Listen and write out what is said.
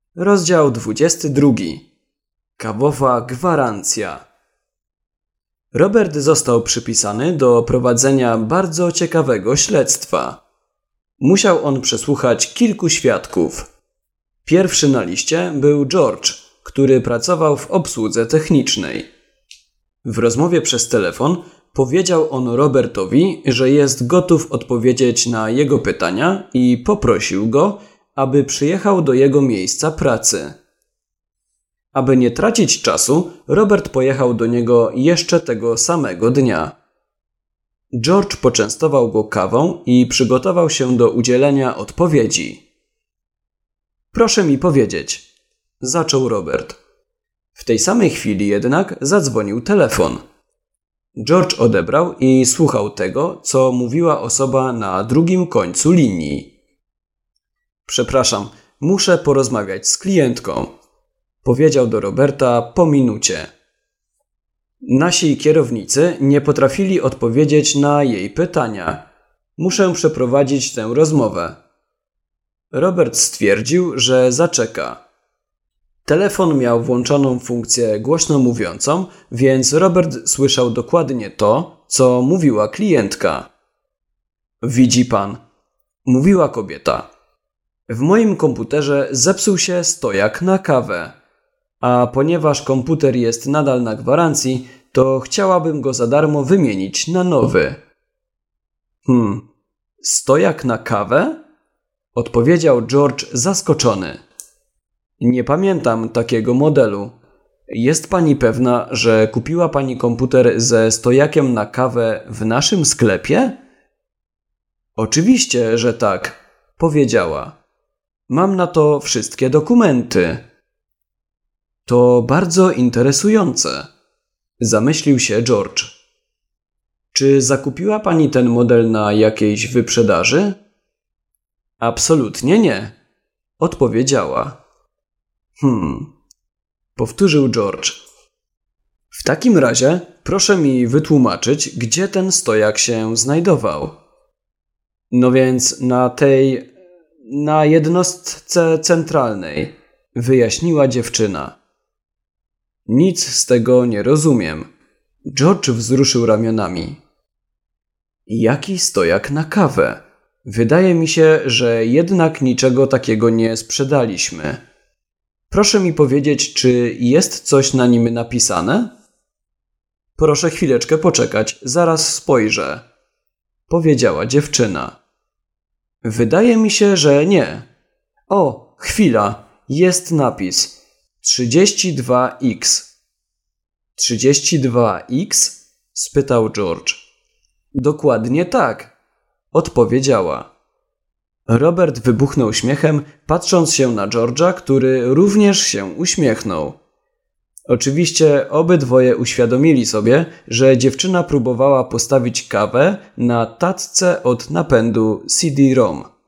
Rozdział 22. Kawowa gwarancja. Robert został przypisany do prowadzenia bardzo ciekawego śledztwa. Musiał on przesłuchać kilku świadków. Pierwszy na liście był George, który pracował w obsłudze technicznej. W rozmowie przez telefon powiedział on Robertowi, że jest gotów odpowiedzieć na jego pytania i poprosił go, aby przyjechał do jego miejsca pracy. Aby nie tracić czasu, Robert pojechał do niego jeszcze tego samego dnia. George poczęstował go kawą i przygotował się do udzielenia odpowiedzi. Proszę mi powiedzieć, zaczął Robert. W tej samej chwili jednak zadzwonił telefon. George odebrał i słuchał tego, co mówiła osoba na drugim końcu linii. Przepraszam, muszę porozmawiać z klientką, powiedział do Roberta po minucie. Nasi kierownicy nie potrafili odpowiedzieć na jej pytania. Muszę przeprowadzić tę rozmowę. Robert stwierdził, że zaczeka. Telefon miał włączoną funkcję głośno mówiącą, więc Robert słyszał dokładnie to, co mówiła klientka. Widzi pan, mówiła kobieta. W moim komputerze zepsuł się stojak na kawę, a ponieważ komputer jest nadal na gwarancji, to chciałabym go za darmo wymienić na nowy. Stojak na kawę? Odpowiedział George zaskoczony. Nie pamiętam takiego modelu. Jest pani pewna, że kupiła pani komputer ze stojakiem na kawę w naszym sklepie? Oczywiście, że tak, powiedziała. Mam na to wszystkie dokumenty. To bardzo interesujące, zamyślił się George. Czy zakupiła pani ten model na jakiejś wyprzedaży? Absolutnie nie, odpowiedziała. Powtórzył George. W takim razie proszę mi wytłumaczyć, gdzie ten stojak się znajdował. No więc na jednostce centralnej, wyjaśniła dziewczyna. Nic z tego nie rozumiem. George wzruszył ramionami. Jaki stojak na kawę? Wydaje mi się, że jednak niczego takiego nie sprzedaliśmy. Proszę mi powiedzieć, czy jest coś na nim napisane? Proszę chwileczkę poczekać, zaraz spojrzę, powiedziała dziewczyna. Wydaje mi się, że nie. O, chwila, jest napis 32X. 32X? spytał George. Dokładnie tak, odpowiedziała. Robert wybuchnął śmiechem, patrząc się na George'a, który również się uśmiechnął. Oczywiście obydwoje uświadomili sobie, że dziewczyna próbowała postawić kawę na tacce od napędu CD-ROM.